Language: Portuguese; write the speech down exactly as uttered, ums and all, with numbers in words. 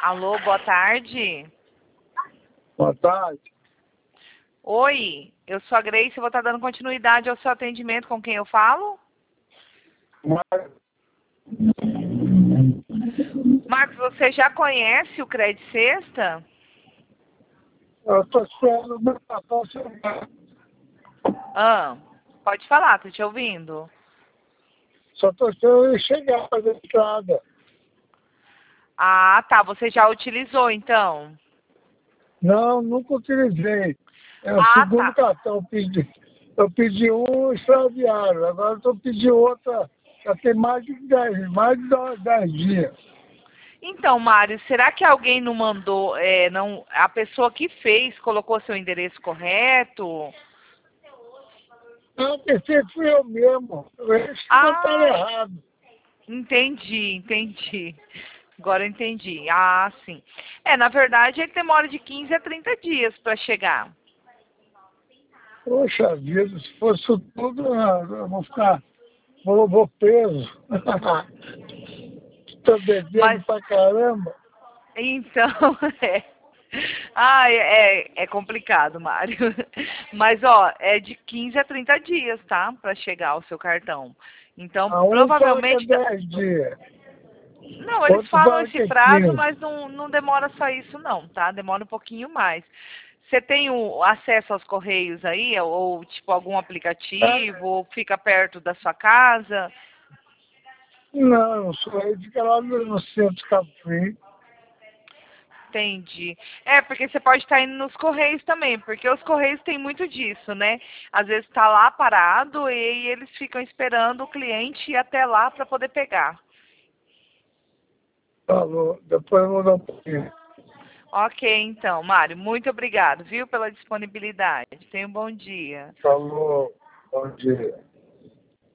Alô, boa tarde. Boa tarde. Oi, eu sou a Grace, eu vou estar dando continuidade ao seu atendimento. Com quem eu falo? Mas, Marcos, você já conhece o Crédito Sexta? eu estou esperando o meu patrão chegar. Ah, pode falar, tô te ouvindo. Só estou esperando ele chegar para a estrada. Ah, tá, você já utilizou então? Não, nunca utilizei. É o Ah, segundo tá. cartão. Eu pedi, eu pedi um extraviário. Agora estou pedindo outra. Já tem mais de dez, mais de dez dias. Então, Mário, será que alguém não mandou, é, não, a pessoa que fez colocou seu endereço correto? Não, pensei que fui eu mesmo. Eles que botaram Ah, errado. entendi, entendi. Agora eu entendi. Ah, sim. É, na verdade, ele demora de quinze a trinta dias para chegar. Poxa vida, se fosse isso tudo, eu vou ficar. Vou, vou preso. Estou bebendo Mas, pra caramba. então, é. Ah, é, é complicado, Mário. Mas, ó, é de quinze a trinta dias, tá? Para chegar o seu cartão. Então, A um fala que é provavelmente... dez dias, Não, eles outro falam fala esse que é prazo, quinze. mas não, não demora só isso não, tá? Demora um pouquinho mais. Você tem o acesso aos correios aí, ou tipo algum aplicativo, É, ou fica perto da sua casa? não, eu sou aí, fica lá no, no centro de Cabo Frio. Entendi. É, porque você pode estar indo nos correios também, porque os correios têm muito disso, né? Às vezes está lá parado e aí eles ficam esperando o cliente ir até lá para poder pegar. Falou, depois eu vou dar um pouquinho. Ok, então, Mário, muito obrigado, viu, pela disponibilidade. Tenha um bom dia. Falou, bom dia.